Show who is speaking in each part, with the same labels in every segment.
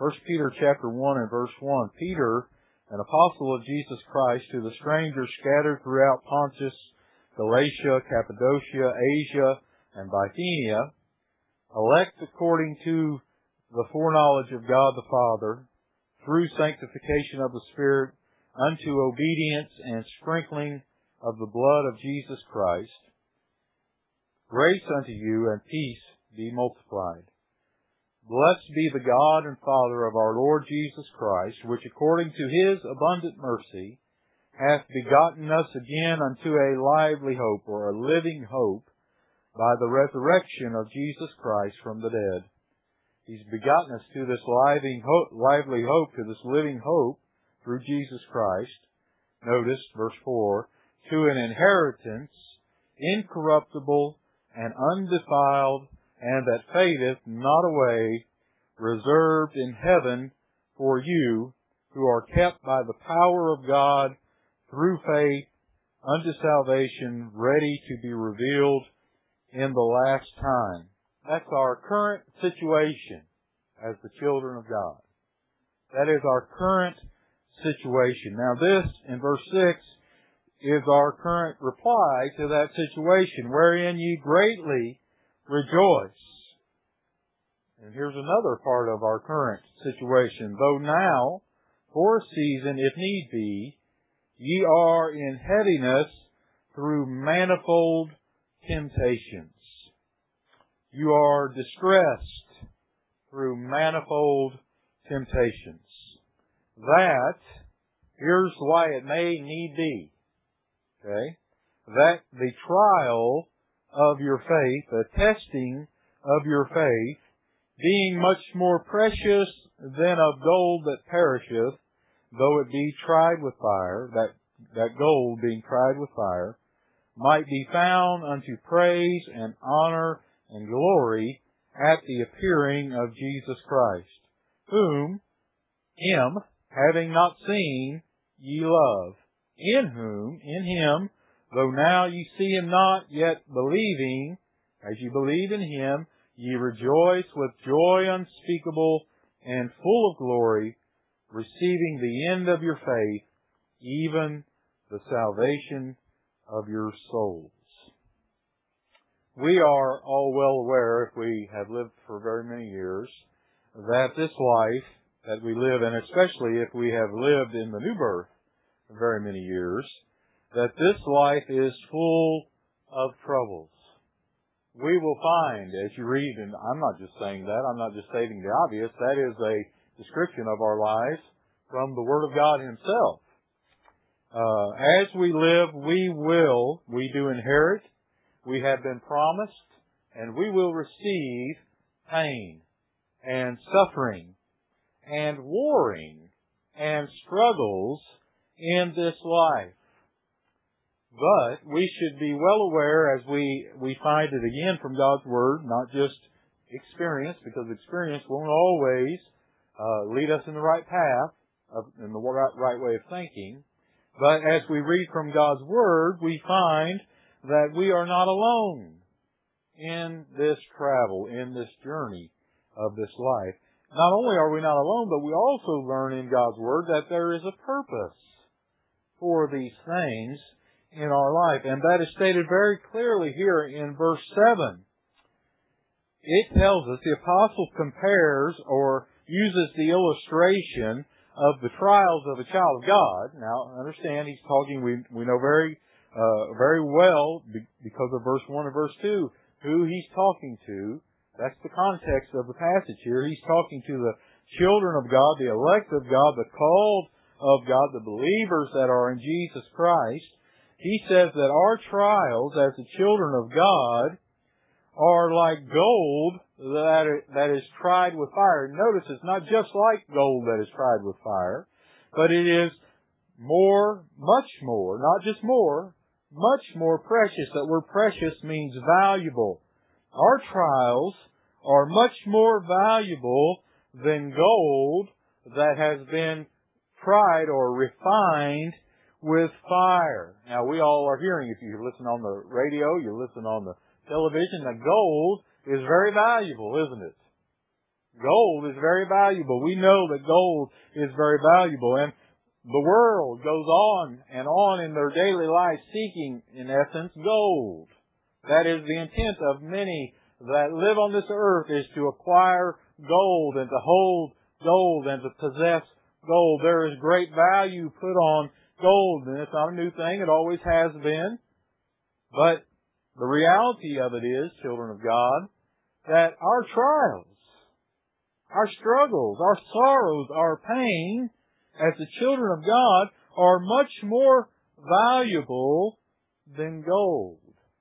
Speaker 1: 1 Peter chapter 1 and verse 1. Peter, an apostle of Jesus Christ, to the strangers scattered throughout Pontus, Galatia, Cappadocia, Asia, and Bithynia, elect according to the foreknowledge of God the Father, through sanctification of the Spirit, unto obedience and sprinkling of the blood of Jesus Christ. Grace unto you and peace be multiplied. Blessed be the God and Father of our Lord Jesus Christ, which according to His abundant mercy hath begotten us again unto a lively hope, or a living hope, by the resurrection of Jesus Christ from the dead. He's begotten us to this lively hope, to this living hope, through Jesus Christ. Notice, verse 4, to an inheritance incorruptible and undefiled, and that fadeth not away, reserved in heaven for you, who are kept by the power of God through faith unto salvation, ready to be revealed in the last time. That's our current situation as the children of God. That is our current situation. Now this, in verse 6, is our current reply to that situation, wherein ye greatly rejoice. And here's another part of our current situation. Though now, for a season, if need be, ye are in heaviness through manifold temptations. You are distressed through manifold temptations. That, here's why it may need be. Okay? That the trial of your faith, the testing of your faith, being much more precious than of gold that perisheth, though it be tried with fire, that gold being tried with fire, might be found unto praise and honor and glory at the appearing of Jesus Christ, whom, Him, having not seen, ye love, in whom, in Him, though now ye see Him not, yet believing, as ye believe in Him, ye rejoice with joy unspeakable and full of glory, receiving the end of your faith, even the salvation of your souls. We are all well aware, if we have lived for very many years, that this life that we live in, especially if we have lived in the new birth for very many years, that this life is full of troubles. We will find, as you read, and I'm not just saying that, I'm not just stating the obvious, that is a description of our lives from the Word of God Himself. As we live, we do inherit, we have been promised, and we will receive pain and suffering and warring and struggles in this life. But we should be well aware, as we find it again from God's Word, not just experience, because experience won't always lead us in the right path, in the right way of thinking. But as we read from God's Word, we find that we are not alone in this travel, in this journey of this life. Not only are we not alone, but we also learn in God's Word that there is a purpose for these things in our life. And that is stated very clearly here in verse 7. It tells us, the apostle compares or uses the illustration of the trials of a child of God. Now, understand, he's talking, we know very well, because of verse 1 and verse 2, who he's talking to. That's the context of the passage here. He's talking to the children of God, the elect of God, the called of God, the believers that are in Jesus Christ. He says that our trials as the children of God are like gold that is tried with fire. Notice it's not just like gold that is tried with fire, but it is much more, not just more, much more precious. That word precious means valuable. Our trials are much more valuable than gold that has been tried or refined with fire. Now, we all are hearing, if you listen on the radio, you listen on the television, that gold is very valuable, isn't it? Gold is very valuable. We know that gold is very valuable. And the world goes on and on in their daily life seeking, in essence, gold. That is the intent of many that live on this earth, is to acquire gold and to hold gold and to possess gold. There is great value put on gold, and it's not a new thing. It always has been. But the reality of it is, children of God, that our trials, our struggles, our sorrows, our pain, as the children of God, are much more valuable than gold.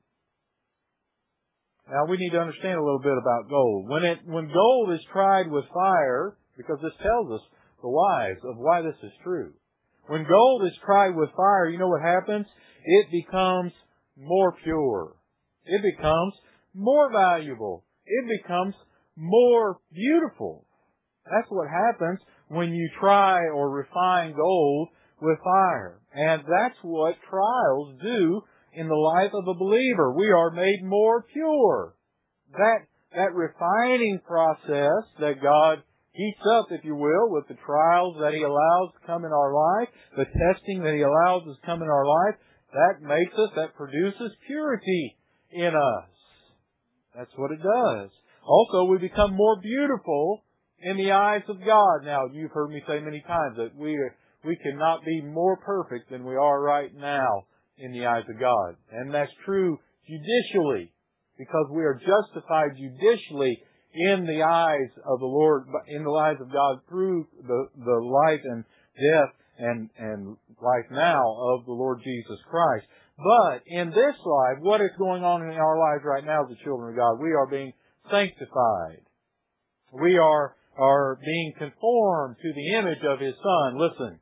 Speaker 1: Now, we need to understand a little bit about gold. When gold is tried with fire, because this tells us the whys of why this is true. When gold is tried with fire, you know what happens? It becomes more pure. It becomes more valuable. It becomes more beautiful. That's what happens when you try or refine gold with fire. And that's what trials do in the life of a believer. We are made more pure. That refining process that God heats up, if you will, with the trials that He allows to come in our life, the testing that He allows us to come in our life, that produces purity in us. That's what it does. Also, we become more beautiful in the eyes of God. Now, you've heard me say many times that we cannot be more perfect than we are right now in the eyes of God. And that's true judicially, because we are justified judicially in the eyes of the Lord, in the eyes of God, through the life and death and life now of the Lord Jesus Christ. But in this life, what is going on in our lives right now as the children of God? We are being sanctified. We are being conformed to the image of His Son. Listen,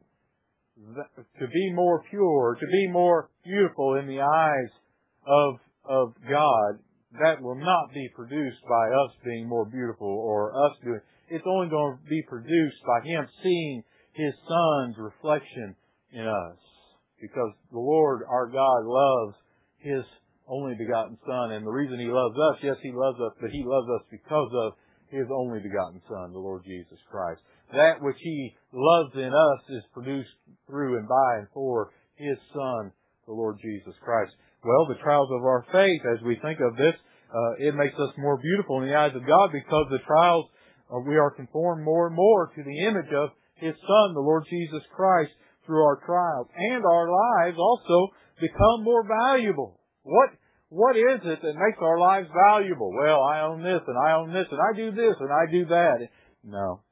Speaker 1: to be more pure, to be more beautiful in the eyes of God, that will not be produced by us being more beautiful or us doing. It's only going to be produced by Him seeing His Son's reflection in us. Because the Lord, our God, loves His only begotten Son. And the reason He loves us, yes, He loves us, but He loves us because of His only begotten Son, the Lord Jesus Christ. That which He loves in us is produced through and by and for His Son, the Lord Jesus Christ. Well, the trials of our faith, as we think of this, it makes us more beautiful in the eyes of God, because the trials, we are conformed more and more to the image of His Son, the Lord Jesus Christ, through our trials. And our lives also become more valuable. What is it that makes our lives valuable? Well, I own this, and I own this, and I do this, and I do that. No.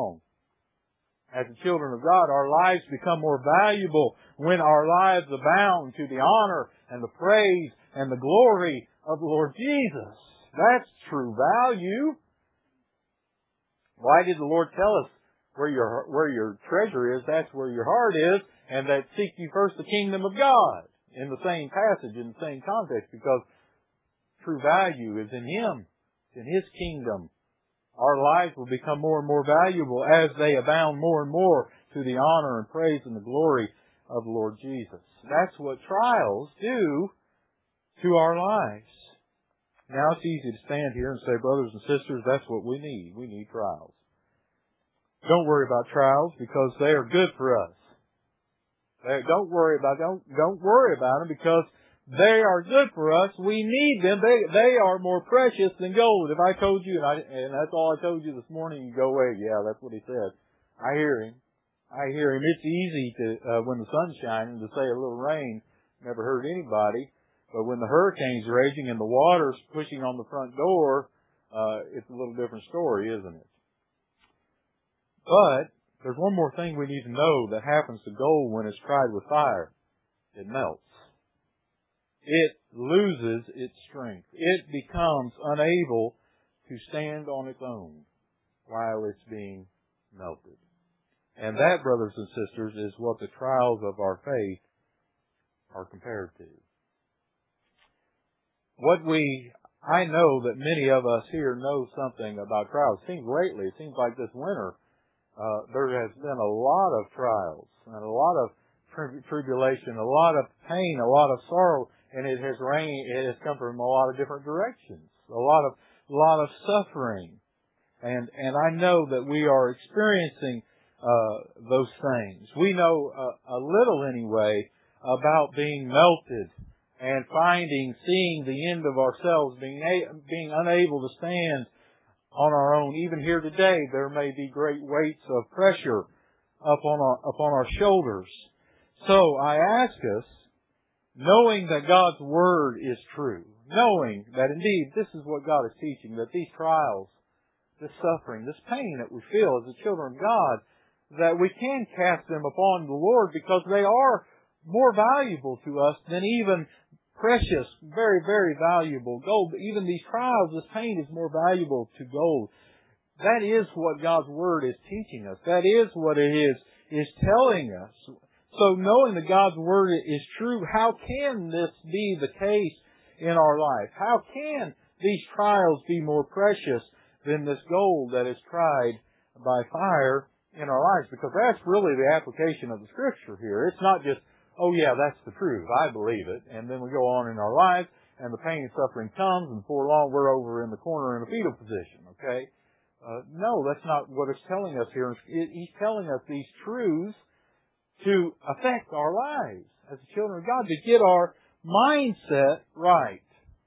Speaker 1: As the children of God, our lives become more valuable when our lives abound to the honor and the praise and the glory of the Lord Jesus. That's true value. Why did the Lord tell us where your treasure is, that's where your heart is, and that seek ye first the kingdom of God? In the same passage, in the same context, because true value is in Him, in His kingdom. Our lives will become more and more valuable as they abound more and more to the honor and praise and the glory of the Lord Jesus. That's what trials do to our lives. Now it's easy to stand here and say, brothers and sisters, that's what we need. We need trials. Don't worry about trials, because they are good for us. Don't worry about them, because they are good for us. We need them. They are more precious than gold. If I told you, and that's all I told you this morning, you go away. Yeah, that's what he said. I hear him. It's easy to, when the sun's shining, to say a little rain never hurt anybody. But when the hurricane's raging and the water's pushing on the front door, it's a little different story, isn't it? But there's one more thing we need to know that happens to gold when it's tried with fire. It melts. It loses its strength. It becomes unable to stand on its own while it's being melted. And that, brothers and sisters, is what the trials of our faith are compared to. I know that many of us here know something about trials. It seems like this winter, there has been a lot of trials and a lot of tribulation, a lot of pain, a lot of sorrow, and it has come from a lot of different directions. A lot of suffering. And I know that we are experiencing those things. We know a little anyway about being melted and seeing the end of ourselves, being unable to stand on our own. Even here today, there may be great weights of pressure upon our shoulders. So I ask us, knowing that God's Word is true, knowing that indeed this is what God is teaching, that these trials, this suffering, this pain that we feel as the children of God, that we can cast them upon the Lord because they are more valuable to us than even precious, very, very valuable gold. Even these trials, this pain is more valuable to gold. That is what God's Word is teaching us. That is what it is telling us. So knowing that God's Word is true, how can this be the case in our life? How can these trials be more precious than this gold that is tried by fire in our lives? Because that's really the application of the Scripture here. It's not just, oh yeah, that's the truth, I believe it, and then we go on in our lives, and the pain and suffering comes, and before long we're over in the corner in a fetal position, okay? No, that's not what it's telling us here. He's telling us these truths to affect our lives as the children of God, to get our mindset right.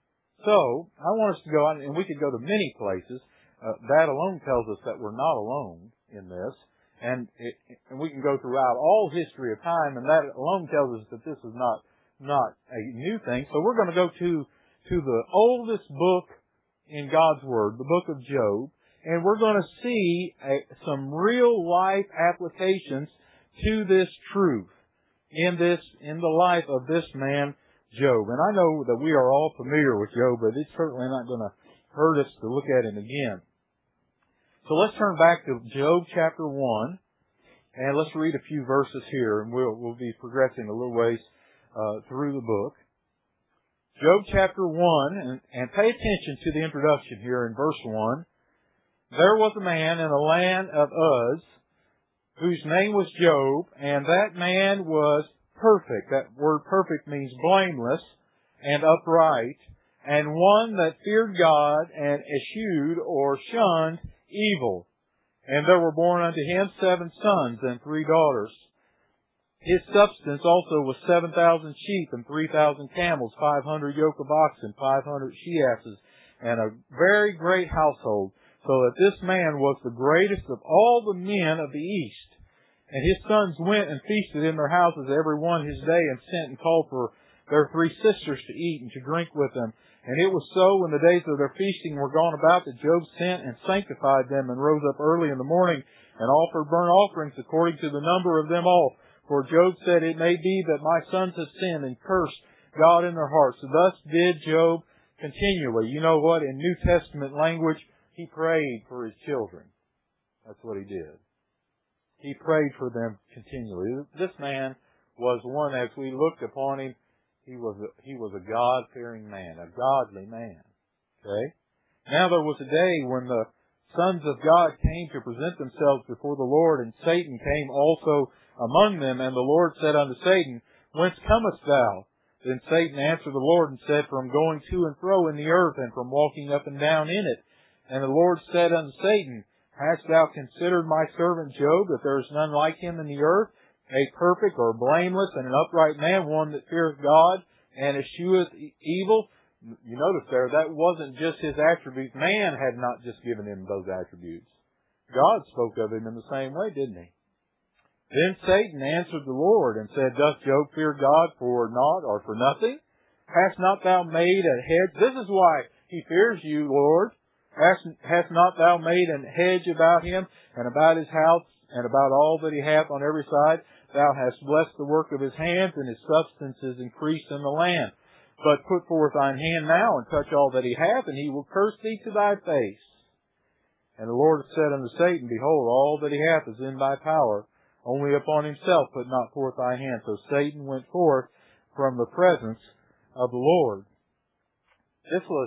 Speaker 1: So, I want us to go out, and we could go to many places. That alone tells us that we're not alone in this. And we can go throughout all history of time, and that alone tells us that this is not a new thing. So we're going to go to the oldest book in God's Word, the book of Job, and we're going to see some real life applications to this truth in the life of this man, Job. And I know that we are all familiar with Job, but it's certainly not going to hurt us to look at him again. So let's turn back to Job chapter 1, and let's read a few verses here, and we'll be progressing a little ways through the book. Job chapter 1, and pay attention to the introduction here in verse 1. There was a man in the land of Uz, whose name was Job, and that man was perfect. That word perfect means blameless and upright, and one that feared God and eschewed or shunned evil. And there were born unto him 7 sons and 3 daughters. His substance also was 7,000 sheep and 3,000 camels, 500 yoke of oxen, 500 she-asses, and a very great household, so that this man was the greatest of all the men of the east. And his sons went and feasted in their houses every one his day, and sent and called for their 3 sisters to eat and to drink with them. And it was so, when the days of their feasting were gone about, that Job sent and sanctified them, and rose up early in the morning, and offered burnt offerings according to the number of them all. For Job said, it may be that my sons have sinned and cursed God in their hearts. So thus did Job continually. You know what? In New Testament language, he prayed for his children. That's what he did. He prayed for them continually. This man was one, as we looked upon him, he was a God-fearing man, a godly man. Okay? Now there was a day when the sons of God came to present themselves before the Lord, and Satan came also among them, and the Lord said unto Satan, Whence comest thou? Then Satan answered the Lord and said, From going to and fro in the earth, and from walking up and down in it. And the Lord said unto Satan, Hast thou considered my servant Job, that there is none like him in the earth, a perfect or blameless and an upright man, one that feareth God and escheweth evil? You notice there, that wasn't just his attributes. Man had not just given him those attributes. God spoke of him in the same way, didn't he? Then Satan answered the Lord and said, Doth Job fear God for naught or for nothing? Hast not thou made a hedge? This is why he fears you, Lord. Hast not thou made an hedge about him, and about his house, and about all that he hath on every side? Thou hast blessed the work of his hands, and his substance is increased in the land. But put forth thine hand now, and touch all that he hath, and he will curse thee to thy face. And the Lord said unto Satan, Behold, all that he hath is in thy power. Only upon himself put not forth thy hand. So Satan went forth from the presence of the Lord. This was,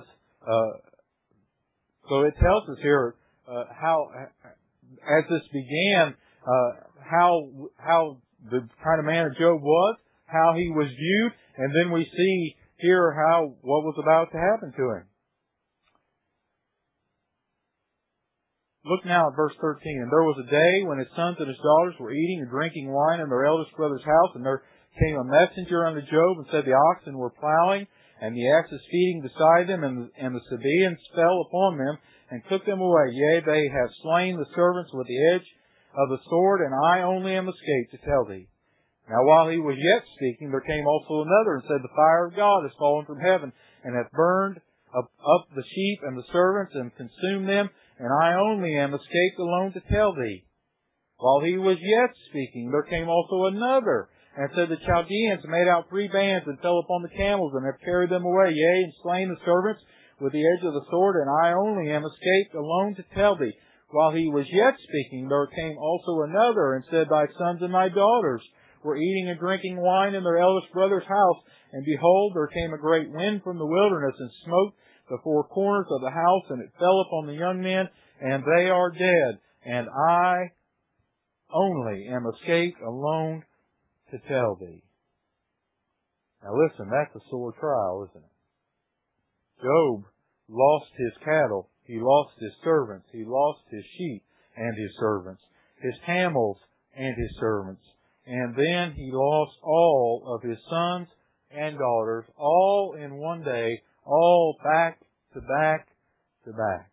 Speaker 1: so it tells us here how, as this began, how the kind of man Job was, how he was viewed, and then we see here what was about to happen to him. Look now at verse 13. And there was a day when his sons and his daughters were eating and drinking wine in their eldest brother's house, and there came a messenger unto Job, and said, the oxen were plowing, and the asses feeding beside them, and the Sabaeans fell upon them, and took them away. Yea, they have slain the servants with the edge of the sword, and I only am escaped to tell thee. Now while he was yet speaking, there came also another, and said, the fire of God is fallen from heaven, and hath burned up the sheep and the servants, and consumed them, and I only am escaped alone to tell thee. While he was yet speaking, there came also another, and said, the Chaldeans made out 3 bands, and fell upon the camels, and have carried them away, yea, and slain the servants with the edge of the sword, and I only am escaped alone to tell thee. While he was yet speaking, there came also another, and said, thy sons and thy daughters were eating and drinking wine in their eldest brother's house, and behold, there came a great wind from the wilderness, and smote the 4 corners of the house, and it fell upon the young men, and they are dead, and I only am escaped alone to tell thee. Now listen, that's a sore trial, isn't it? Job lost his cattle, he lost his servants, he lost his sheep and his servants, his camels and his servants, and then he lost all of his sons and daughters, all in one day, all back to back to back.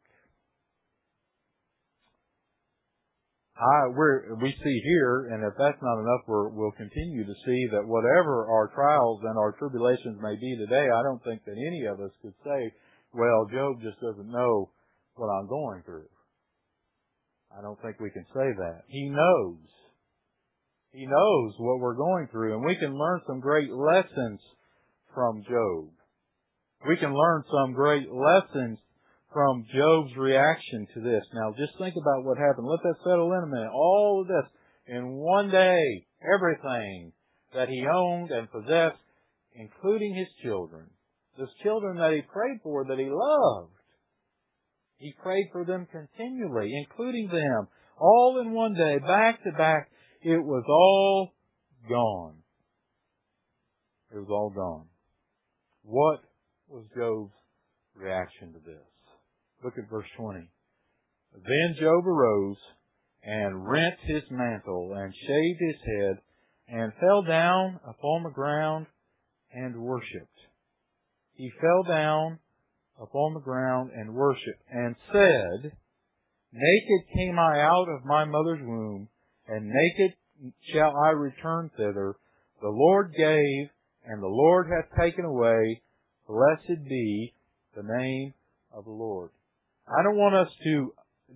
Speaker 1: We see here, and if that's not enough, we'll continue to see that whatever our trials and our tribulations may be today, I don't think that any of us could say, well, Job just doesn't know what I'm going through. I don't think we can say that. He knows. He knows what we're going through, and we can learn some great lessons from Job. We can learn some great lessons from Job's reaction to this. Now, just think about what happened. Let that settle in a minute. All of this, in one day, everything that he owned and possessed, including his children. Those children that he prayed for, that he loved. He prayed for them continually, including them. All in one day, back to back, it was all gone. It was all gone. What was Job's reaction to this? Look at verse 20. Then Job arose and rent his mantle and shaved his head and fell down upon the ground and worshipped. He fell down upon the ground and worshipped and said, naked came I out of my mother's womb, and naked shall I return thither. The Lord gave, and the Lord hath taken away. Blessed be the name of the Lord. I don't want us to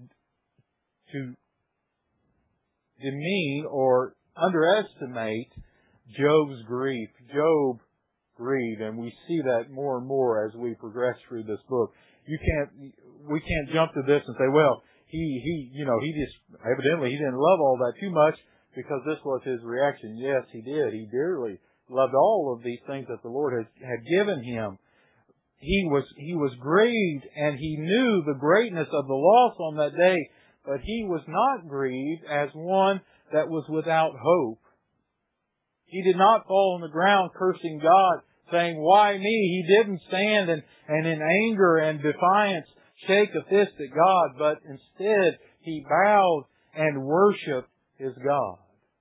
Speaker 1: demean or underestimate Job's grief. Job grieved, and we see that more and more as we progress through this book. We can't jump to this and say, well, he evidently he didn't love all that too much because this was his reaction. Yes, he did. He dearly loved all of these things that the Lord had given him. He was grieved, and he knew the greatness of the loss on that day, but he was not grieved as one that was without hope. He did not fall on the ground cursing God, saying, why me? He didn't stand and in anger and defiance shake a fist at God, but instead he bowed and worshiped his God.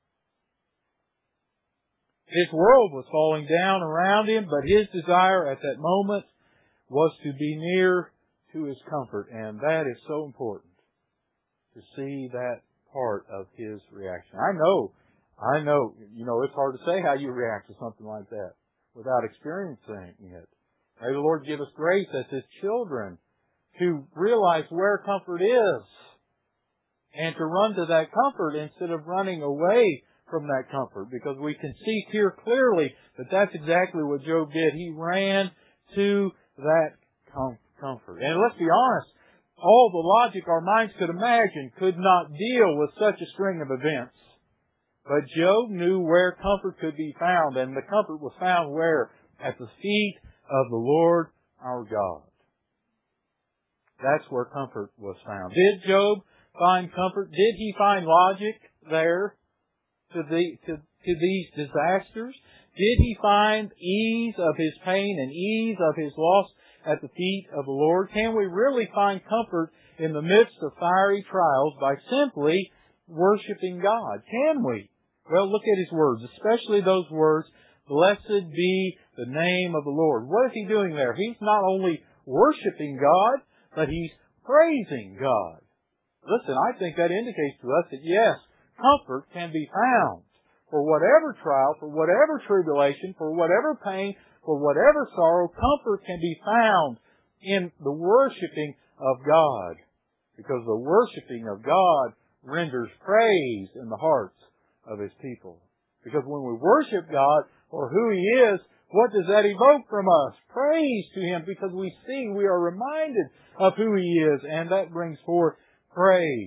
Speaker 1: His world was falling down around him, but his desire at that moment was to be near to his comfort, and that is so important, to see that part of his reaction. I know, it's hard to say how you react to something like that without experiencing it. May the Lord give us grace as His children to realize where comfort is and to run to that comfort instead of running away from that comfort, because we can see here clearly that that's exactly what Job did. He ran to that comfort. And let's be honest, all the logic our minds could imagine could not deal with such a string of events. But Job knew where comfort could be found, and the comfort was found where? At the feet of the Lord our God. That's where comfort was found. Did Job find comfort? Did he find logic there to these disasters? Did he find ease of his pain and ease of his loss at the feet of the Lord? Can we really find comfort in the midst of fiery trials by simply worshiping God? Can we? Well, look at His words, especially those words, "Blessed be the name of the Lord." What is He doing there? He's not only worshiping God, but He's praising God. Listen, I think that indicates to us that yes, comfort can be found for whatever trial, for whatever tribulation, for whatever pain, for whatever sorrow. Comfort can be found in the worshiping of God, because the worshiping of God renders praise in the hearts of His people. Because when we worship God for who He is, what does that evoke from us? Praise to Him, because we see, we are reminded of who He is, and that brings forth praise.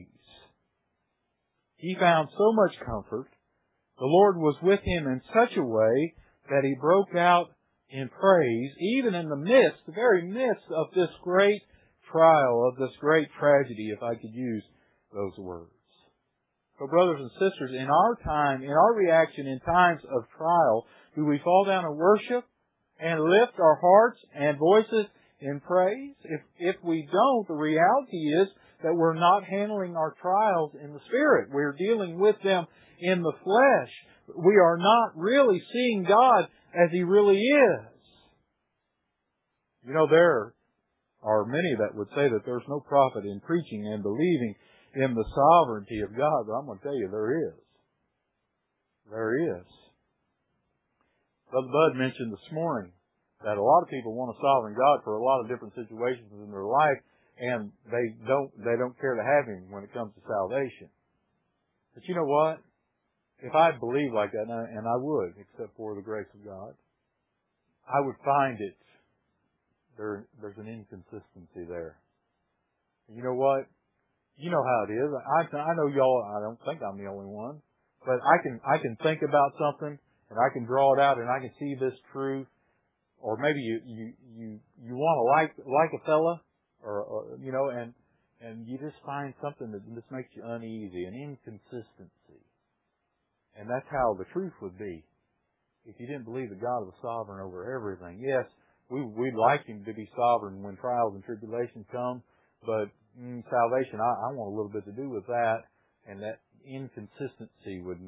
Speaker 1: He found so much comfort. The Lord was with him in such a way that he broke out in praise, even in the midst, the very midst of this great trial, of this great tragedy, if I could use those words. So brothers and sisters, in our time, in our reaction in times of trial, do we fall down and worship and lift our hearts and voices in praise? If we don't, the reality is that we're not handling our trials in the Spirit. We're dealing with them in the flesh. We are not really seeing God as He really is. You know, there are many that would say that there's no profit in preaching and believing in the sovereignty of God, but I'm going to tell you there is. There is. Brother Bud mentioned this morning that a lot of people want a sovereign God for a lot of different situations in their life, and they don't care to have Him when it comes to salvation. But you know what? If I believed like that, and I would, except for the grace of God, I would find it. There's an inconsistency there. You know what? You know how it is. I know y'all. I don't think I'm the only one, but I can think about something and I can draw it out and I can see this truth. Or maybe you want to like a fella, or you know, and you just find something that just makes you uneasy, an inconsistency. And that's how the truth would be if you didn't believe that God was sovereign over everything. Yes, we'd like Him to be sovereign when trials and tribulations come, but salvation, I want a little bit to do with that, and that inconsistency would,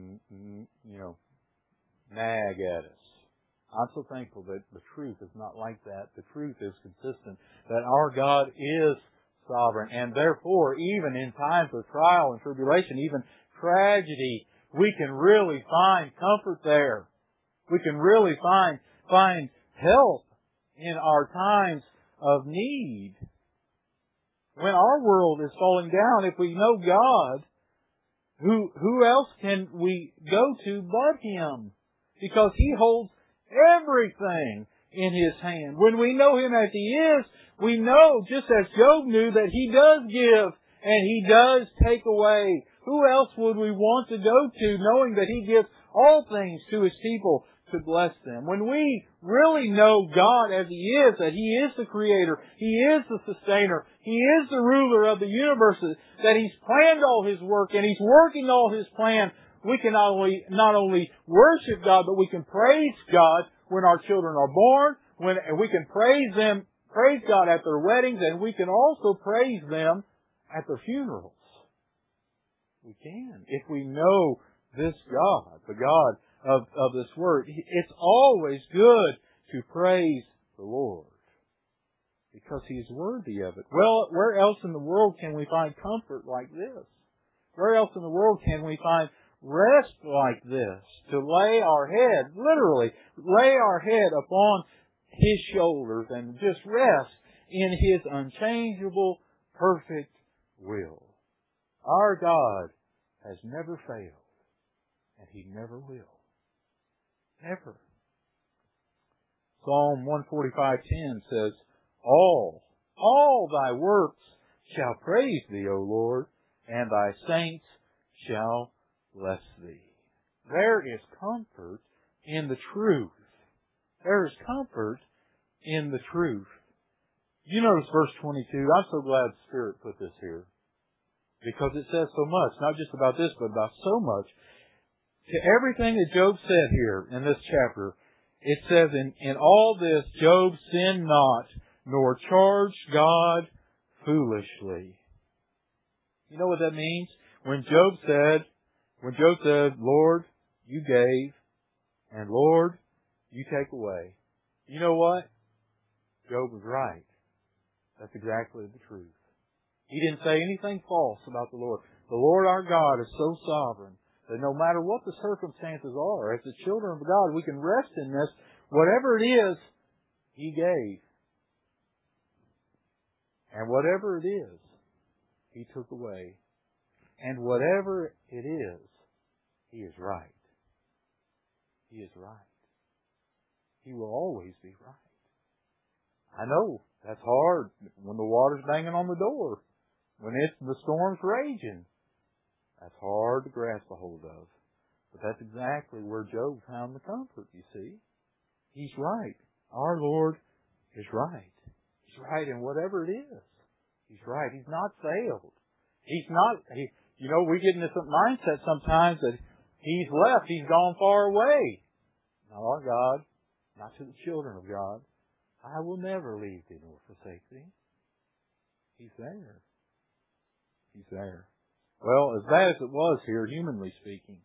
Speaker 1: nag at us. I'm so thankful that the truth is not like that. The truth is consistent, that our God is sovereign, and therefore, even in times of trial and tribulation, even tragedy, we can really find comfort there. We can really find help in our times of need. When our world is falling down, if we know God, who else can we go to but Him? Because He holds everything in His hand. When we know Him as He is, we know, just as Job knew, that He does give and He does take away. Who else would we want to go to, knowing that He gives all things to His people to bless them? When we really know God as He is, that He is the Creator, He is the Sustainer, He is the ruler of the universe, that He's planned all His work and He's working all His plan, we can not only worship God, but we can praise God when our children are born, and we can praise God at their weddings, and we can also praise them at their funerals. We can, if we know this God, the God of this Word. It's always good to praise the Lord, because He's worthy of it. Well, where else in the world can we find comfort like this? Where else in the world can we find rest like this? To lay our head, literally, lay our head upon His shoulders and just rest in His unchangeable, perfect will. Our God has never failed, and He never will. Never. Psalm 145:10 says, All Thy works shall praise Thee, O Lord, and Thy saints shall bless Thee. There is comfort in the truth. There is comfort in the truth. You notice verse 22. I'm so glad the Spirit put this here, because it says so much, not just about this, but about so much. To everything that Job said here in this chapter, it says, in all this, Job sinned not, nor charged God foolishly. You know what that means? When Job said, Lord, you gave, and Lord, you take away. You know what? Job was right. That's exactly the truth. He didn't say anything false about the Lord. The Lord our God is so sovereign that no matter what the circumstances are, as the children of God, we can rest in this. Whatever it is, He gave. And whatever it is, He took away. And whatever it is, He is right. He is right. He will always be right. I know that's hard when the water's banging on the door, when the storm's raging. That's hard to grasp a hold of. But that's exactly where Job found the comfort, you see. He's right. Our Lord is right. He's right in whatever it is. He's right. He's not failed. We get in this mindset sometimes that He's left. He's gone far away. Now our God, not to the children of God, I will never leave thee nor forsake thee. He's there. He's there. Well, as bad as it was here, humanly speaking,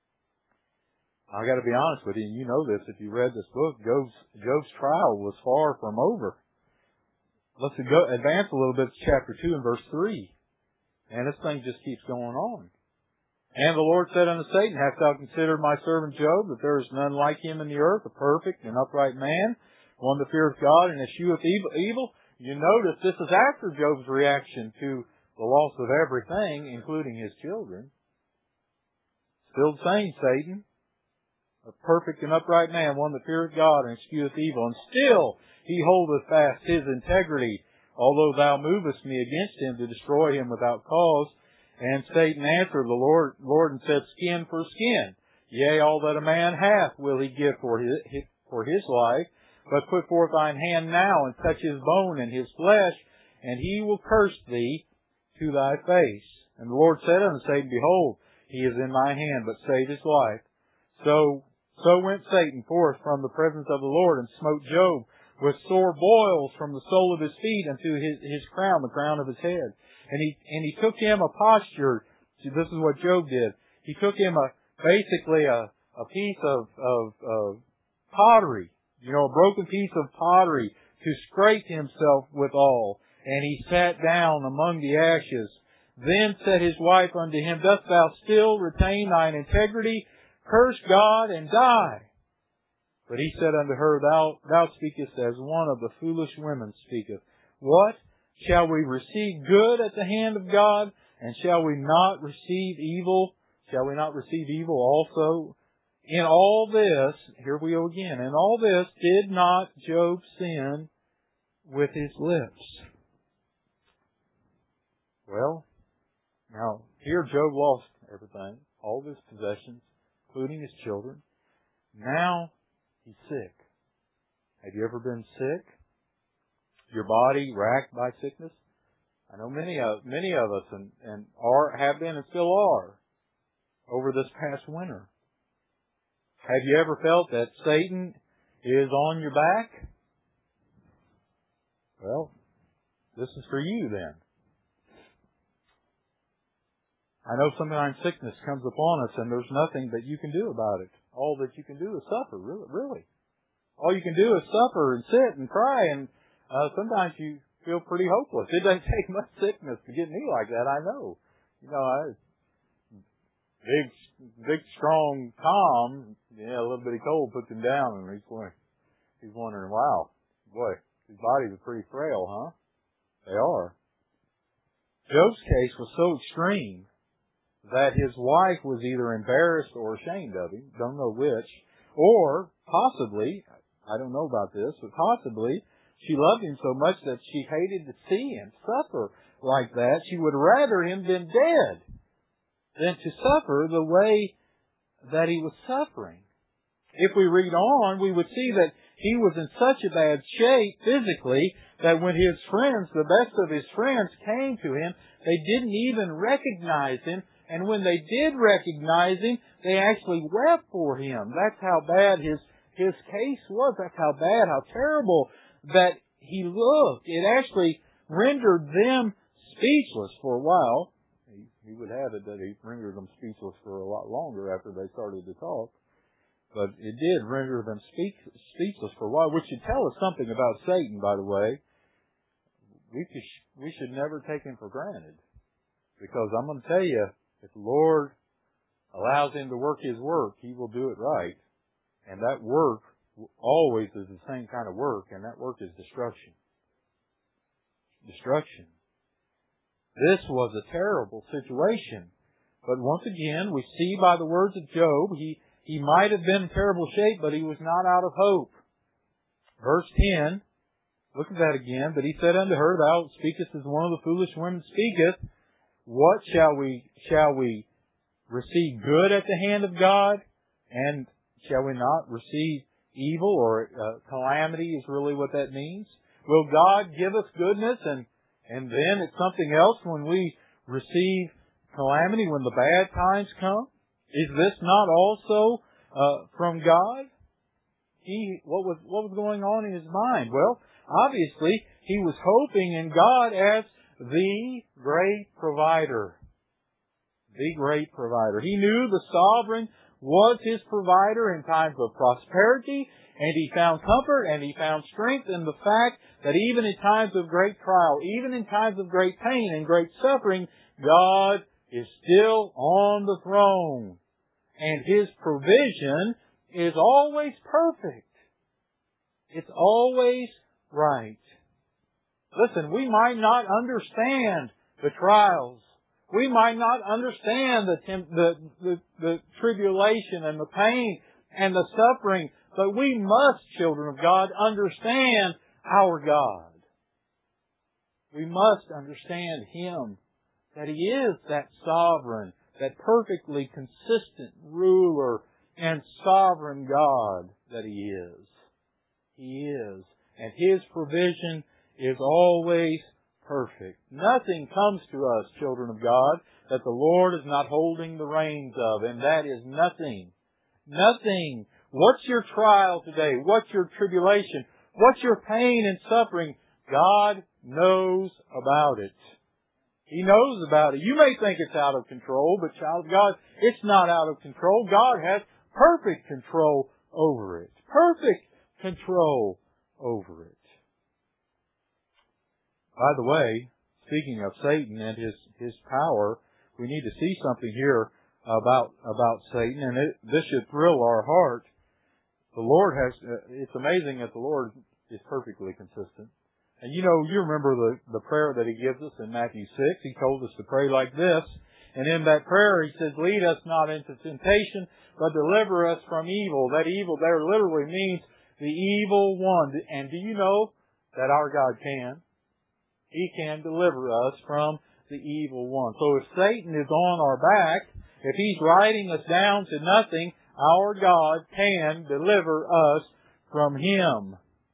Speaker 1: I got to be honest with you, and you know this if you read this book, Job's trial was far from over. Let's advance a little bit to chapter 2 and verse 3. And this thing just keeps going on. And the Lord said unto Satan, Hast thou considered my servant Job, that there is none like him in the earth, a perfect and upright man, one that feareth God and escheweth evil? You notice this is after Job's reaction to the loss of everything, including his children. Still the same, Satan. A perfect and upright man, one that feareth God and escheweth evil. And still he holdeth fast his integrity, although thou movest me against him to destroy him without cause. And Satan answered the Lord and said, Skin for skin. Yea, all that a man hath will he give for his life. But put forth thine hand now, and touch his bone and his flesh, and he will curse thee to thy face. And the Lord said unto Satan, Behold, he is in thy hand, but save his life. So went Satan forth from the presence of the Lord, and smote Job with sore boils from the sole of his feet unto his crown, the crown of his head. And he took him a posture. See, this is what Job did. He took him basically a piece of pottery, a broken piece of pottery to scrape himself withal. And he sat down among the ashes. Then said his wife unto him, Dost thou still retain thine integrity? Curse God and die. But he said unto her, Thou speakest as one of the foolish women speaketh. What? Shall we receive good at the hand of God? And shall we not receive evil? Shall we not receive evil also? In all this, here we go again, in all this did not Job sin with his lips. Well, now, here Job lost everything, all of his possessions, including his children. Now, he's sick. Have you ever been sick? Your body racked by sickness? I know many of us and have been and still are over this past winter. Have you ever felt that Satan is on your back? Well, this is for you then. I know sometimes sickness comes upon us and there's nothing that you can do about it. All that you can do is suffer, really. All you can do is suffer and sit and cry, and sometimes you feel pretty hopeless. It doesn't take much sickness to get me like that, I know. Big, strong Tom, a little bitty cold puts him down, and he's wondering, wow, boy, these bodies are pretty frail, huh? They are. Job's case was so extreme that his wife was either embarrassed or ashamed of him, don't know which, or possibly, I don't know about this, but possibly she loved him so much that she hated to see him suffer like that. She would rather him been dead than to suffer the way that he was suffering. If we read on, we would see that he was in such a bad shape physically that when his friends, the best of his friends, came to him, they didn't even recognize him. And when they did recognize him, they actually wept for him. That's how bad his case was. That's how bad, how terrible that he looked. It actually rendered them speechless for a while. He would have it that he rendered them speechless for a lot longer after they started to talk. But it did render them speechless for a while, which should tell us something about Satan, by the way. We should never take him for granted. Because I'm going to tell you, if the Lord allows him to work his work, he will do it right. And that work always is the same kind of work, and that work is destruction. Destruction. This was a terrible situation. But once again, we see by the words of Job, he might have been in terrible shape, but he was not out of hope. Verse 10, look at that again. But he said unto her, Thou speakest as one of the foolish women speaketh. What shall we receive good at the hand of God? And shall we not receive evil, or calamity is really what that means? Will God give us goodness and then it's something else when we receive calamity, when the bad times come? Is this not also from God? What was going on in his mind? Well, obviously, he was hoping in God as the great provider. The great provider. He knew the sovereign was his provider in times of prosperity, and he found comfort and he found strength in the fact that even in times of great trial, even in times of great pain and great suffering, God is still on the throne. And his provision is always perfect. It's always right. Listen, we might not understand the trials. We might not understand the tribulation and the pain and the suffering, but we must, children of God, understand our God. We must understand Him, that He is that sovereign, that perfectly consistent ruler and sovereign God that He is. He is. And His provision is always perfect. Nothing comes to us, children of God, that the Lord is not holding the reins of, and that is nothing. Nothing. What's your trial today? What's your tribulation? What's your pain and suffering? God knows about it. He knows about it. You may think it's out of control, but child of God, it's not out of control. God has perfect control over it. Perfect control over it. By the way, speaking of Satan and his power, we need to see something here about Satan, and this should thrill our heart. The Lord it's amazing that the Lord is perfectly consistent. And you remember the prayer that He gives us in Matthew 6. He told us to pray like this. And in that prayer He says, lead us not into temptation, but deliver us from evil. That evil there literally means the evil one. And do you know that our God can? He can deliver us from the evil one. So if Satan is on our back, if he's riding us down to nothing, our God can deliver us from him.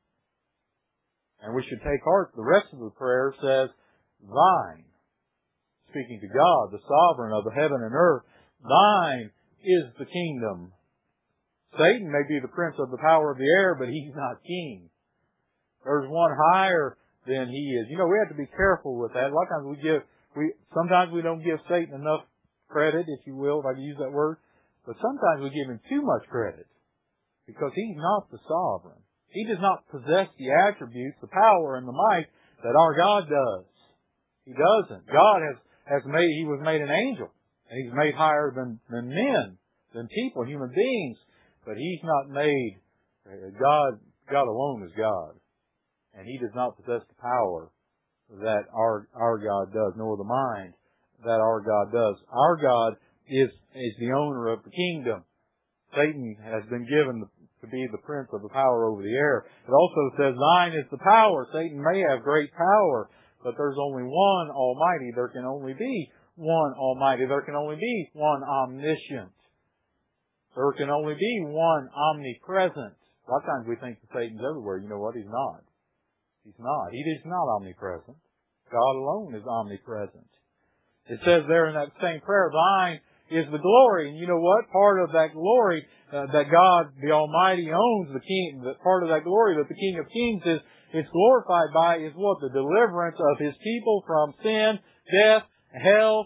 Speaker 1: And we should take heart. The rest of the prayer says, Thine, speaking to God, the sovereign of the heaven and earth, Thine is the kingdom. Satan may be the prince of the power of the air, but he's not king. There's one higher than he is. We have to be careful with that. A lot of times sometimes we don't give Satan enough credit, if you will, if I can use that word. But sometimes we give him too much credit because he's not the sovereign. He does not possess the attributes, the power, and the might that our God does. He doesn't. God He was made an angel, and He's made higher than men, than people, human beings. But He's not made. God alone is God. And He does not possess the power that our God does, nor the mind that our God does. Our God is the owner of the kingdom. Satan has been given to be the prince of the power over the air. It also says, Thine is the power. Satan may have great power, but there's only one Almighty. There can only be one Almighty. There can only be one omniscient. There can only be one omnipresent. A lot of times we think that Satan's everywhere. You know what? He's not. He's not. He is not omnipresent. God alone is omnipresent. It says there in that same prayer, Thine is the glory. And you know what? Part of that glory that God, the Almighty, owns, part of that glory that the King of Kings is glorified by is what? The deliverance of His people from sin, death, hell,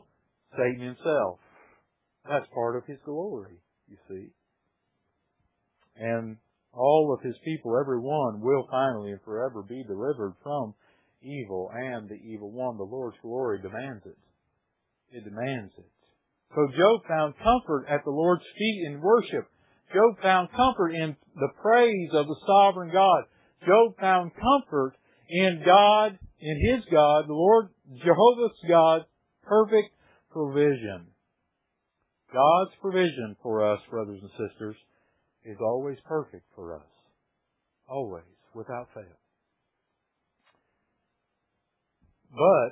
Speaker 1: Satan himself. That's part of his glory, you see. And all of his people, every one, will finally and forever be delivered from evil and the evil one. The Lord's glory demands it. It demands it. So Job found comfort at the Lord's feet in worship. Job found comfort in the praise of the sovereign God. Job found comfort in God, in his God, the Lord, Jehovah's God, perfect provision. God's provision for us, brothers and sisters, is always perfect for us. Always, without fail. But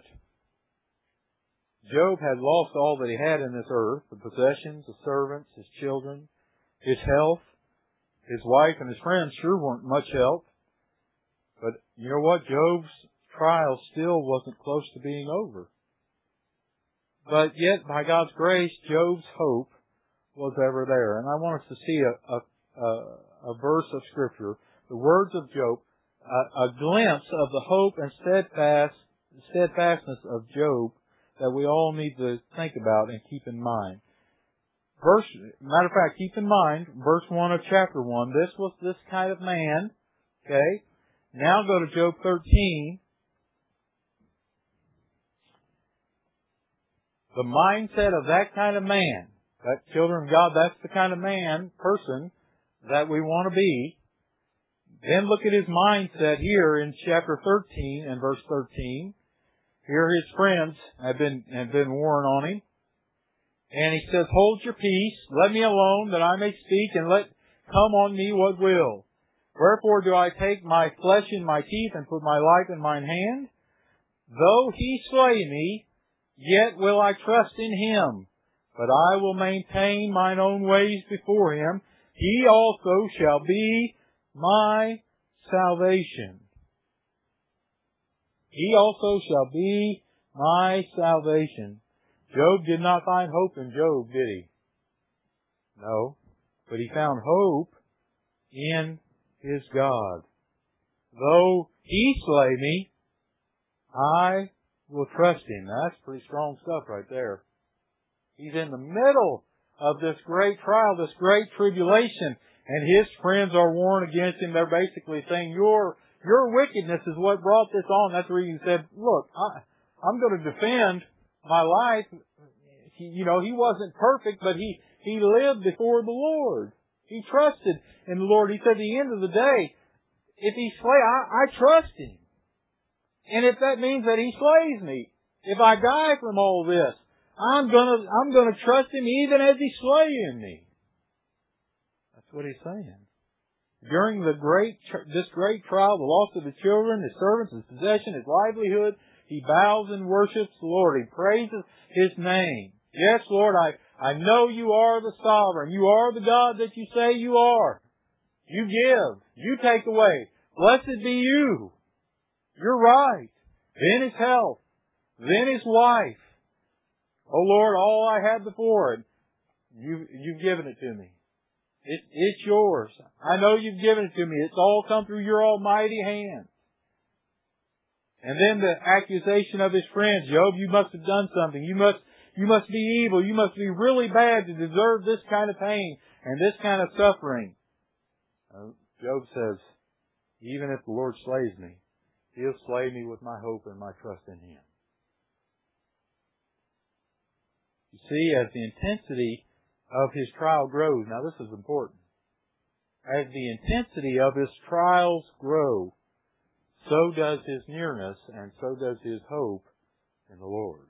Speaker 1: Job had lost all that he had in this earth, the possessions, the servants, his children, his health. His wife and his friends sure weren't much help. But you know what? Job's trial still wasn't close to being over. But yet, by God's grace, Job's hope was ever there. And I want us to see a verse of Scripture, the words of Job, a glimpse of the hope and steadfastness of Job that we all need to think about and keep in mind. Matter of fact, keep in mind, verse 1 of chapter 1, this was this kind of man. Okay? Now go to Job 13. The mindset of that kind of man, that children of God, that's the kind of man, person, that we want to be. Then look at his mindset here in chapter 13 and verse 13. Here his friends have been warring on him. And he says, hold your peace, let me alone, that I may speak, and let come on me what will. Wherefore do I take my flesh in my teeth, and put my life in mine hand? Though he slay me, yet will I trust in him. But I will maintain mine own ways before him. He also shall be my salvation. He also shall be my salvation. Job did not find hope in Job, did he? No. But he found hope in his God. Though he slay me, I will trust him. Now, that's pretty strong stuff right there. He's in the middle of this great trial, this great tribulation, and his friends are warned against him. They're basically saying, your wickedness is what brought this on. That's where he said, look, I'm going to defend my life. He wasn't perfect, but he lived before the Lord. He trusted in the Lord. He said, at the end of the day, if he slay, I trust him. And if that means that he slays me, if I die from all this, I'm gonna trust him even as he's slaying me. That's what he's saying. During this great trial, the loss of his children, his servants, his possession, his livelihood, he bows and worships the Lord. He praises his name. Yes, Lord, I know you are the sovereign. You are the God that you say you are. You give. You take away. Blessed be you. You're right. Then his health. Then his wife. Oh Lord, all I had before it, you've given it to me. It's yours. I know you've given it to me. It's all come through your almighty hand. And then the accusation of his friends, Job, you must have done something. You must be evil. You must be really bad to deserve this kind of pain and this kind of suffering. Job says, even if the Lord slays me, he'll slay me with my hope and my trust in him. You see, as the intensity of his trial grows, now this is important, as the intensity of his trials grow, so does his nearness and so does his hope in the Lord.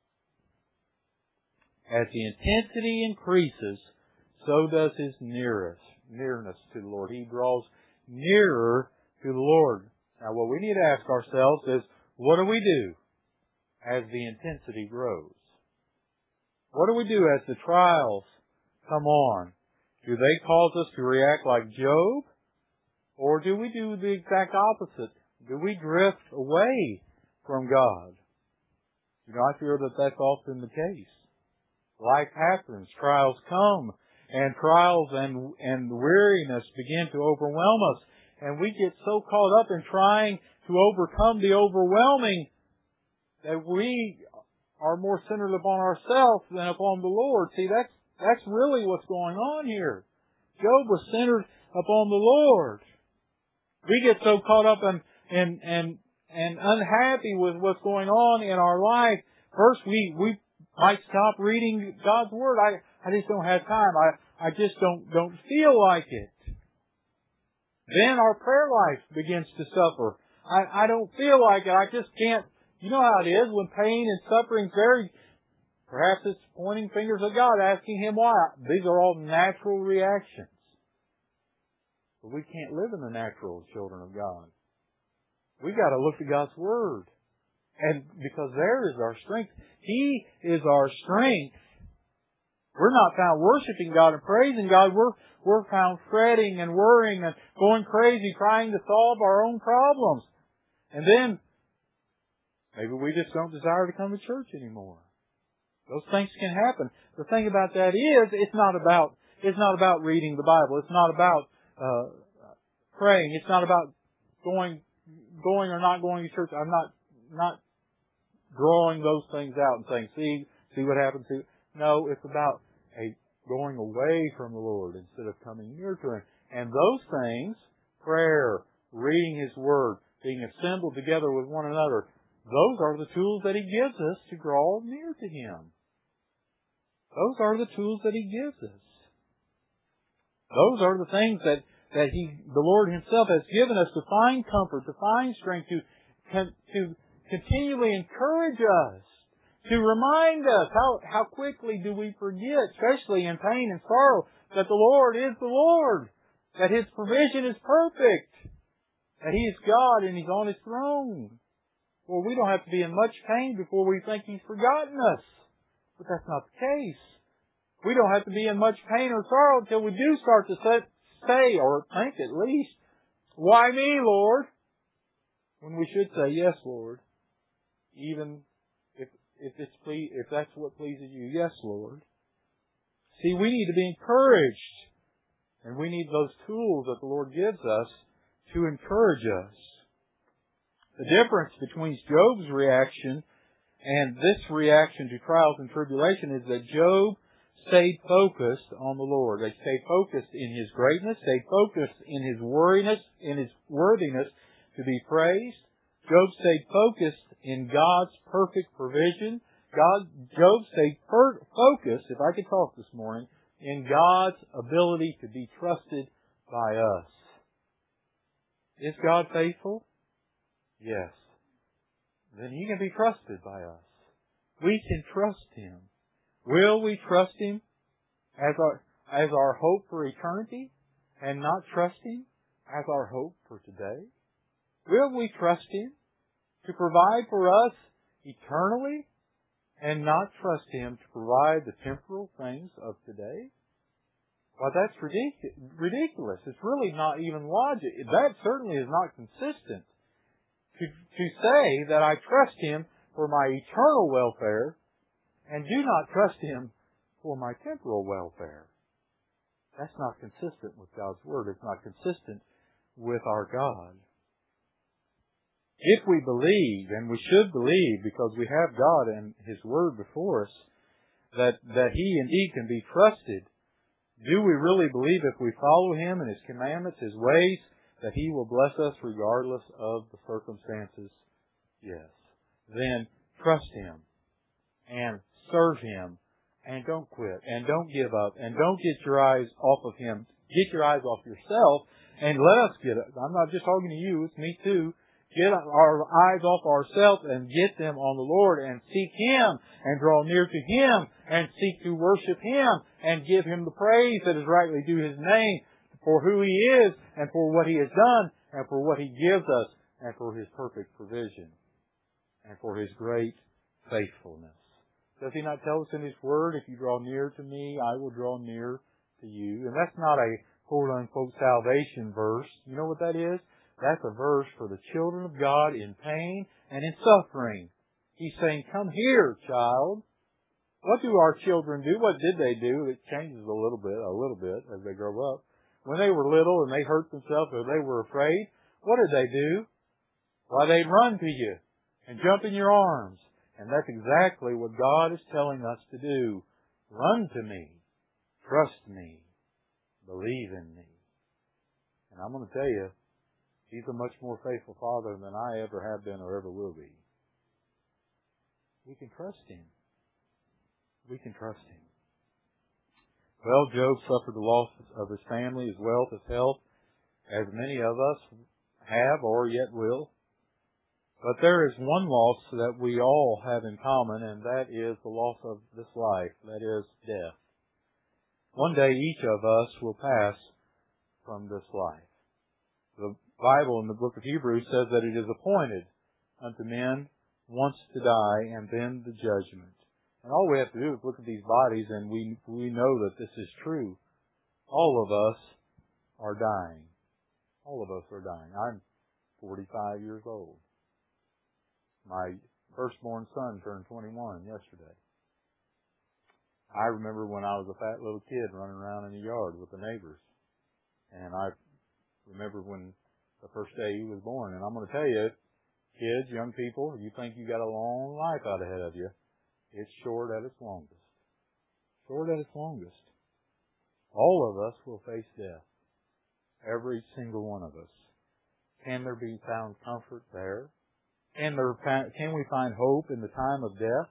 Speaker 1: As the intensity increases, so does his nearness to the Lord. He draws nearer to the Lord. Now what we need to ask ourselves is, what do we do as the intensity grows? What do we do as the trials come on? Do they cause us to react like Job? Or do we do the exact opposite? Do we drift away from God? I feel that that's often the case. Life happens, trials come, and trials and weariness begin to overwhelm us. And we get so caught up in trying to overcome the overwhelming that we are more centered upon ourselves than upon the Lord. See, that's really what's going on here. Job was centered upon the Lord. We get so caught up and unhappy with what's going on in our life. First, we might stop reading God's Word. I just don't have time. I just don't feel like it. Then our prayer life begins to suffer. I don't feel like it. I just can't. You know how it is when pain and suffering perhaps it's pointing fingers at God, asking Him why. These are all natural reactions. But we can't live in the natural as children of God. We've got to look to God's Word. And because there is our strength. He is our strength. We're not found worshiping God and praising God. We're found fretting and worrying and going crazy trying to solve our own problems. And then maybe we just don't desire to come to church anymore. Those things can happen. The thing about that is, it's not about reading the Bible. It's not about praying. It's not about going or not going to church. I'm not drawing those things out and saying, see what happens. No, it's about going away from the Lord instead of coming near to Him. And those things, prayer, reading His Word, being assembled together with one another, those are the tools that He gives us to draw near to Him. Those are the tools that He gives us. Those are the things that the Lord Himself has given us to find comfort, to find strength, to continually encourage us, to remind us how quickly do we forget, especially in pain and sorrow, that the Lord is the Lord, that His provision is perfect, that He is God and He's on His throne. Well, we don't have to be in much pain before we think He's forgotten us. But that's not the case. We don't have to be in much pain or sorrow until we do start to say, or think at least, why me, Lord? When we should say, yes, Lord. Even if that's what pleases you, yes, Lord. See, we need to be encouraged. And we need those tools that the Lord gives us to encourage us. The difference between Job's reaction and this reaction to trials and tribulation is that Job stayed focused on the Lord. They stayed focused in His greatness, stayed focused in His worthiness to be praised. Job stayed focused in God's perfect provision. Job stayed focused, if I could talk this morning, in God's ability to be trusted by us. Is God faithful? Yes. Then He can be trusted by us. We can trust Him. Will we trust Him as our hope for eternity and not trust Him as our hope for today? Will we trust Him to provide for us eternally and not trust Him to provide the temporal things of today? Well, that's ridiculous. It's really not even logic. That certainly is not consistent. To say that I trust Him for my eternal welfare and do not trust Him for my temporal welfare. That's not consistent with God's Word. It's not consistent with our God. If we believe, and we should believe because we have God and His Word before us, that He indeed can be trusted, do we really believe if we follow Him and His commandments, His ways, that He will bless us regardless of the circumstances? Yes. Then trust Him and serve Him and don't quit and don't give up and don't get your eyes off of Him. Get your eyes off yourself and let us get it. I'm not just talking to you, it's me too. Get our eyes off ourselves and get them on the Lord and seek Him and draw near to Him and seek to worship Him and give Him the praise that is rightly due His name for who He is and for what He has done and for what He gives us and for His perfect provision and for His great faithfulness. Does He not tell us in His Word, if you draw near to me, I will draw near to you? And that's not a quote-unquote salvation verse. You know what that is? That's a verse for the children of God in pain and in suffering. He's saying, come here, child. What do our children do? What did they do? It changes a little bit as they grow up. When they were little and they hurt themselves or they were afraid, what did they do? Why, they'd run to you and jump in your arms And that's exactly what God is telling us to do. Run to me. Trust me. Believe in me. And I'm going to tell you, He's a much more faithful Father than I ever have been or ever will be. We can trust Him. We can trust Him. Well, Job suffered the loss of his family, his wealth, his health, as many of us have or yet will. But there is one loss that we all have in common, and that is the loss of this life, that is death. One day each of us will pass from this life. The Bible in the book of Hebrews says that it is appointed unto men once to die and then the judgment. And all we have to do is look at these bodies and we know that this is true. All of us are dying. All of us are dying. I'm 45 years old. My firstborn son turned 21 yesterday. I remember when I was a fat little kid running around in the yard with the neighbors. And I remember when the first day he was born. And I'm going to tell you, kids, young people, you think you got a long life out ahead of you. It's short at its longest. Short at its longest. All of us will face death. Every single one of us. Can there be found comfort there? Can we find hope in the time of death?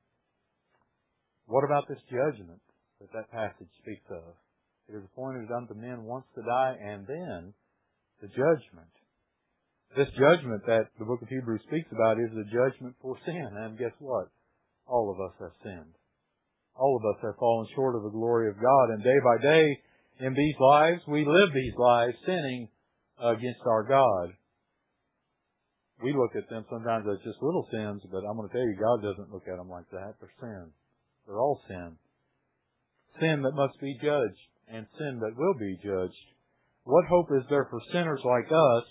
Speaker 1: What about this judgment that passage speaks of? It is appointed unto men once to die, and then the judgment. This judgment that the book of Hebrews speaks about is the judgment for sin. And guess what? All of us have sinned. All of us have fallen short of the glory of God. And day by day in these lives, we live these lives sinning against our God. We look at them sometimes as just little sins, but I'm going to tell you, God doesn't look at them like that. They're sin. They're all sin. Sin that must be judged, and sin that will be judged. What hope is there for sinners like us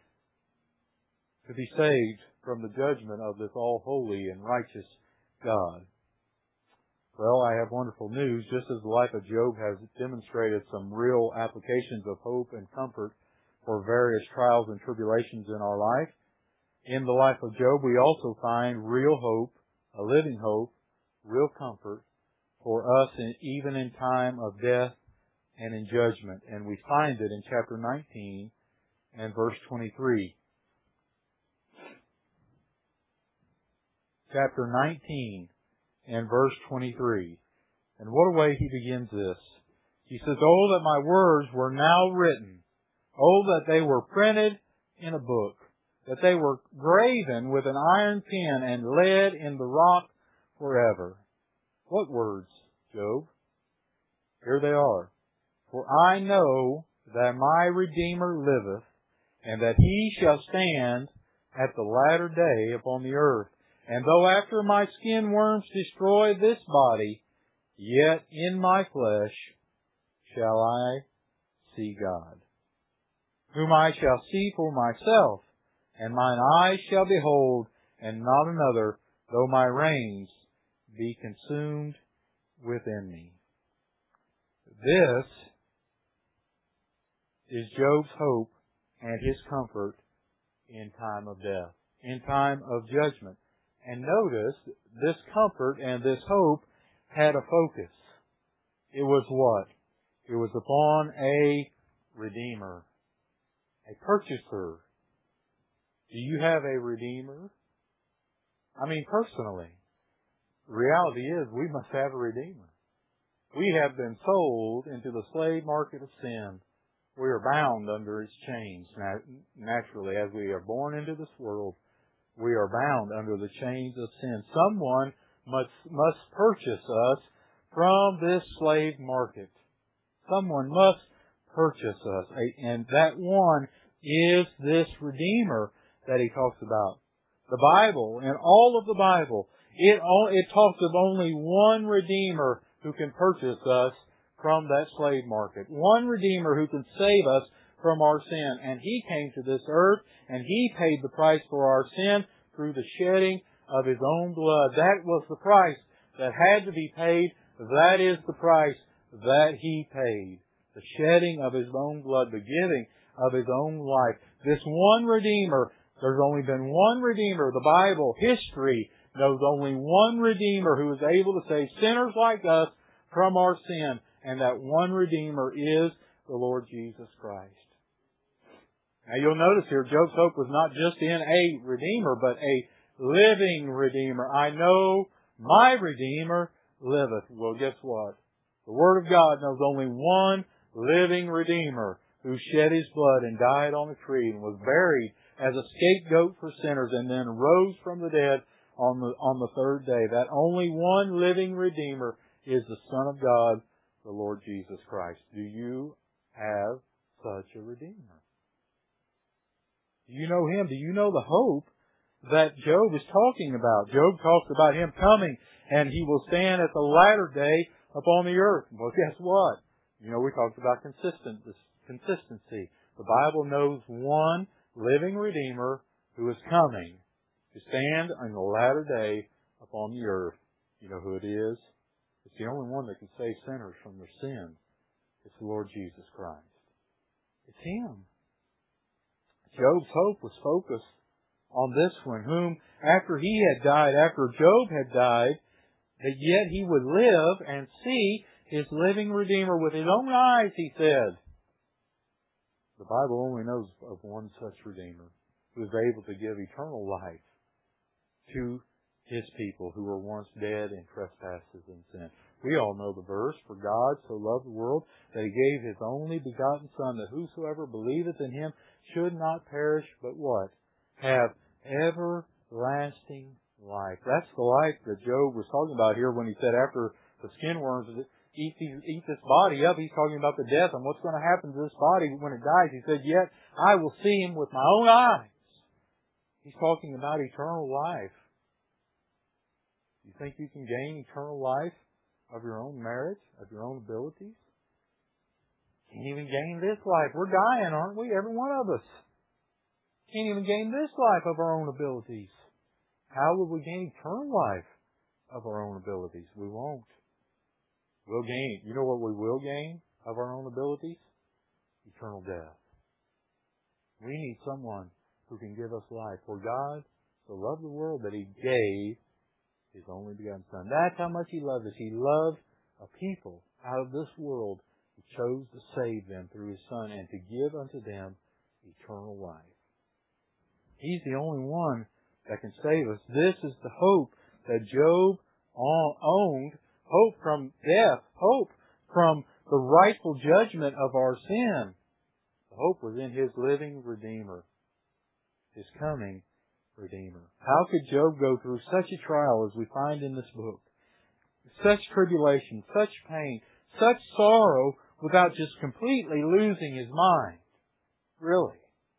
Speaker 1: to be saved from the judgment of this all-holy and righteous God? Well, I have wonderful news. Just as the life of Job has demonstrated some real applications of hope and comfort for various trials and tribulations in our life, in the life of Job we also find real hope, a living hope, real comfort for us even in time of death and in judgment. And we find it in chapter 19 and verse 23. Chapter 19 and verse 23. And what a way he begins this. He says, "Oh, that my words were now written. Oh, that they were printed in a book. That they were graven with an iron pen and lead in the rock forever." What words, Job? Here they are. "For I know that my Redeemer liveth, and that he shall stand at the latter day upon the earth. And though after my skin worms destroy this body, yet in my flesh shall I see God, whom I shall see for myself, and mine eyes shall behold, and not another, though my reins be consumed within me." This is Job's hope and his comfort in time of death, in time of judgment. And notice, this comfort and this hope had a focus. It was what? It was upon a Redeemer, a purchaser. Do you have a Redeemer? I mean, personally. The reality is, we must have a Redeemer. We have been sold into the slave market of sin. We are bound under its chains. Naturally, as we are born into this world, we are bound under the chains of sin. Someone must purchase us from this slave market. Someone must purchase us. And that one is this Redeemer that he talks about. The Bible, and all of the Bible, it talks of only one Redeemer who can purchase us from that slave market. One Redeemer who can save us from our sin. And He came to this earth, and He paid the price for our sin through the shedding of His own blood. That was the price that had to be paid. That is the price that He paid. The shedding of His own blood, the giving of His own life. This one Redeemer, there's only been one Redeemer. The Bible, history, knows only one Redeemer who is able to save sinners like us from our sin. And that one Redeemer is the Lord Jesus Christ. Now you'll notice here, Job's hope was not just in a Redeemer, but a living Redeemer. I know my Redeemer liveth. Well, guess what? The Word of God knows only one living Redeemer who shed His blood and died on the tree and was buried as a scapegoat for sinners and then rose from the dead on the third day. That only one living Redeemer is the Son of God, the Lord Jesus Christ. Do you have such a Redeemer? Do you know Him? Do you know the hope that Job is talking about? Job talks about Him coming and He will stand at the latter day upon the earth. Well, guess what? You know, we talked about consistency. The Bible knows one living Redeemer who is coming to stand on the latter day upon the earth. You know who it is? It's the only one that can save sinners from their sin. It's the Lord Jesus Christ. It's Him. Job's hope was focused on this one, whom after he had died, after Job had died, that yet he would live and see his living Redeemer with his own eyes, he said. The Bible only knows of one such Redeemer who is able to give eternal life to His people who were once dead in trespasses and sin. We all know the verse, "For God so loved the world that He gave His only begotten Son, that whosoever believeth in Him should not perish, but what? Have everlasting life." That's the life that Job was talking about here when he said after the skin worms eat this body up. He's talking about the death and what's going to happen to this body when it dies. He said, "Yet I will see Him with my own eyes." He's talking about eternal life. You think you can gain eternal life of your own merit, of your own abilities? Can't even gain this life. We're dying, aren't we? Every one of us. Can't even gain this life of our own abilities. How will we gain eternal life of our own abilities? We won't. We'll gain. You know what we will gain of our own abilities? Eternal death. We need someone who can give us life. For God so loved the world that He gave His only begotten Son. That's how much He loved us. He loved a people out of this world. He chose to save them through His Son and to give unto them eternal life. He's the only one that can save us. This is the hope that Job owned. Hope from death. Hope from the rightful judgment of our sin. The hope was in His living Redeemer. His coming Redeemer. How could Job go through such a trial as we find in this book? Such tribulation, such pain, such sorrow without just completely losing his mind? Really?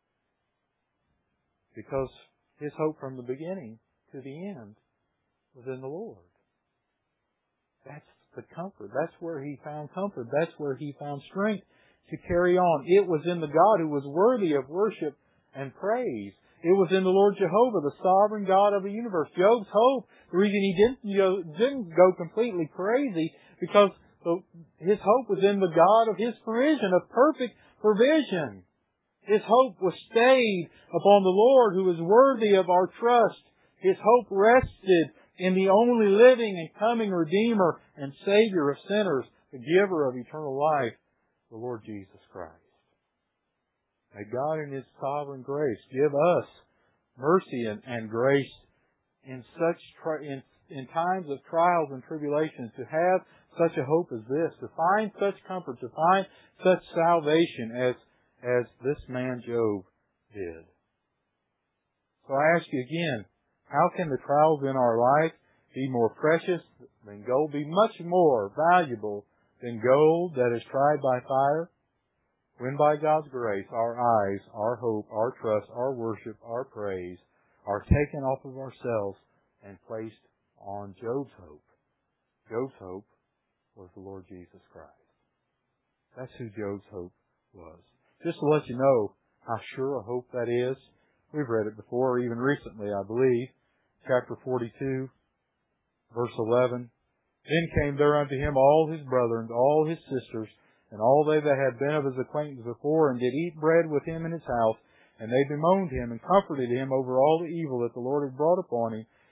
Speaker 1: Because his hope from the beginning to the end was in the Lord. That's the comfort. That's where he found comfort. That's where he found strength to carry on. It was in the God who was worthy of worship and praise. It was in the Lord Jehovah, the sovereign God of the universe. Job's hope, the reason he didn't go completely crazy, because his hope was in the God of His provision, of perfect provision. His hope was stayed upon the Lord who is worthy of our trust. His hope rested in the only living and coming Redeemer and Savior of sinners, the giver of eternal life, the Lord Jesus Christ. May God in His sovereign grace give us mercy and grace in in times of trials and tribulations, to have such a hope as this, to find such comfort, to find such salvation as this man Job did. So I ask you again, how can the trials in our life be more precious than gold, be much more valuable than gold that is tried by fire? When by God's grace our eyes, our hope, our trust, our worship, our praise are taken off of ourselves and placed on Job's hope. Job's hope was the Lord Jesus Christ. That's who Job's hope was. Just to let you know how sure a hope that is, we've read it before, even recently, I believe. Chapter 42, verse 11. Then came there unto him all his brethren, all his sisters, and all they that had been of his acquaintance before, and did eat bread with him in his house. And they bemoaned him, and comforted him over all the evil that the Lord had brought upon him.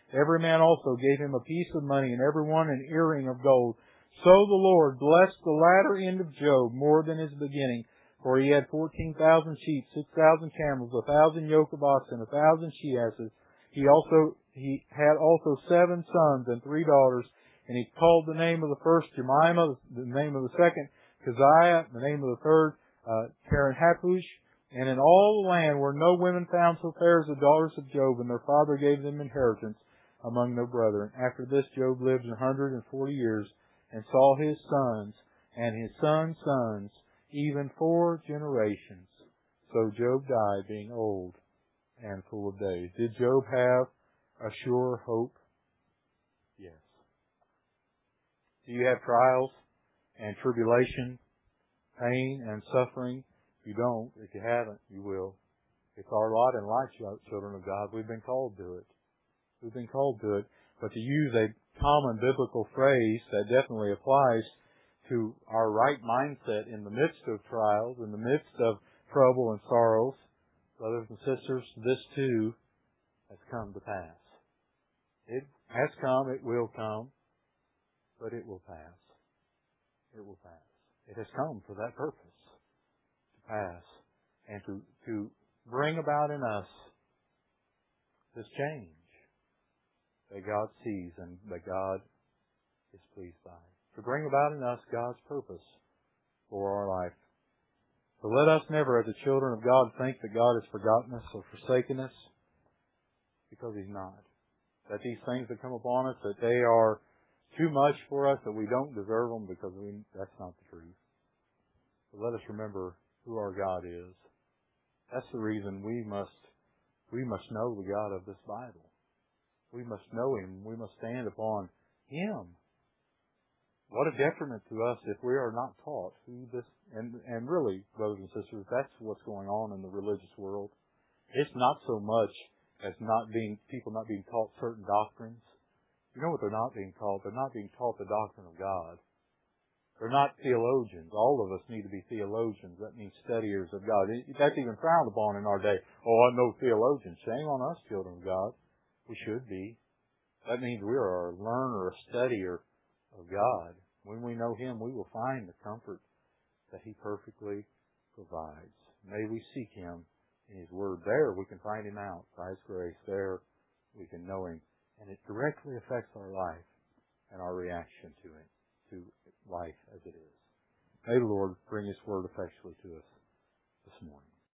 Speaker 1: Every man also gave him a piece of money, and every one an earring of gold. So the Lord blessed the latter end of Job more than his beginning, for he had 14,000 sheep, 6,000 camels, 1,000 yoke of oxen, 1,000 she-asses. He had also 7 sons and 3 daughters, and he called the name of the first Jemimah, the name of the second Keziah, the name of the third Karen-Happuch. And in all the land were no women found so fair as the daughters of Job, and their father gave them inheritance among their brethren. After this Job lived 140 years, and saw his sons and his sons' sons, even 4 generations. So Job died, being old and full of days. Did Job have a sure hope? Yes. Do you have trials and tribulation, pain and suffering? If you don't, if you haven't, you will. It's our lot in life, children of God. We've been called to it. We've been called to it. But to use a common biblical phrase that definitely applies to our right mindset in the midst of trials, in the midst of trouble and sorrows, brothers and sisters, this too has come to pass. It has come, it will come, but it will pass. It will pass. It has come for that purpose, to pass, and to bring about in us this change that God sees and that God is pleased by. To bring about in us God's purpose for our life. So let us never, as the children of God, think that God has forgotten us or forsaken us, because He's not. That these things that come upon us, that they are too much for us, that we don't deserve them, because that's not the truth. So let us remember who our God is. That's the reason we must know the God of this Bible. We must know Him. We must stand upon Him. What a detriment to us if we are not taught who this, and really, brothers and sisters, that's what's going on in the religious world. It's not so much as people not being taught certain doctrines. You know what they're not being taught? They're not being taught the doctrine of God. They're not theologians. All of us need to be theologians. That means studiers of God. That's even frowned upon in our day. Oh, I'm no theologian. Shame on us, children of God. We should be. That means we are a learner, a studier of God. When we know Him, we will find the comfort that He perfectly provides. May we seek Him in His Word. There we can find Him out by His grace. There we can know Him. And it directly affects our life and our reaction to it, to life as it is. May the Lord bring His Word effectually to us this morning.